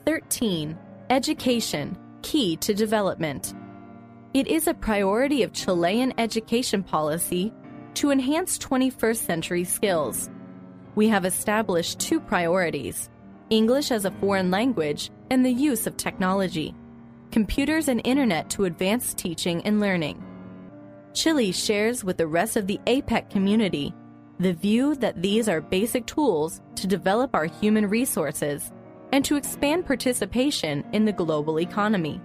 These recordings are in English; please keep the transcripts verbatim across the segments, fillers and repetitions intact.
thirteen. Education, Key to Development. It is a priority of Chilean education policy to enhance twenty-first century skills. We have established two priorities: English as a foreign language and the use of technology, computers and internet to advance teaching and learning. Chile shares with the rest of the A PEC community the view that these are basic tools to develop our human resources and to expand participation in the global economy.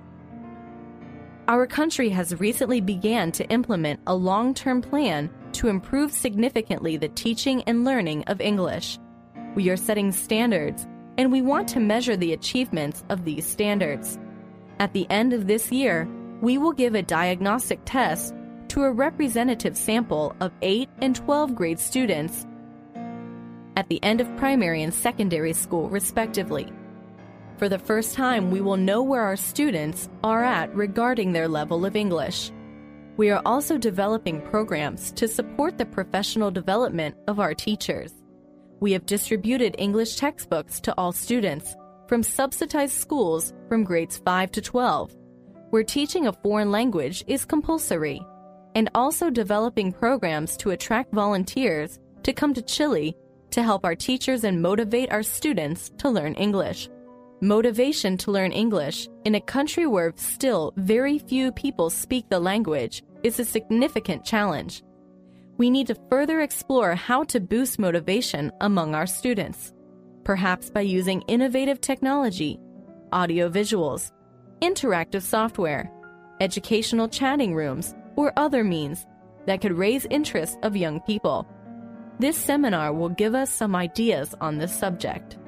Our country has recently began to implement a long-term plan to improve significantly the teaching and learning of English. We are setting standards, and we want to measure the achievements of these standards. At the end of this year, we will give a diagnostic test to a representative sample of eighth and twelfth grade students at the end of primary and secondary school, respectively. For the first time, we will know where our students are at regarding their level of English. We are also developing programs to support the professional development of our teachers. We have distributed English textbooks to all students from subsidized schools from grades five to twelve, where teaching a foreign language is compulsory, and also developing programs to attract volunteers to come to Chile to help our teachers and motivate our students to learn English. Motivation to learn English in a country where still very few people speak the language is a significant challenge. We need to further explore how to boost motivation among our students, perhaps by using innovative technology, audio visuals, interactive software, educational chatting rooms, or other means that could raise interest of young people. This seminar will give us some ideas on this subject.